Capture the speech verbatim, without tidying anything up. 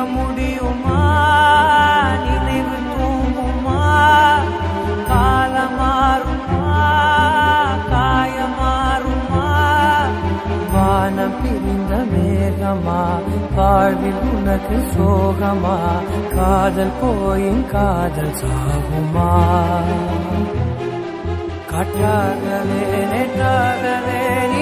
முடியுமா நினைவு தூங்குமா காலமாறுமா காயமாறுமா வானம் பிரிந்த மேகமா வாழ்வில் உனக்கு சோகமா காதல் போயின் காதல் சாகுமா காற்றாகவே நேற்றாகவே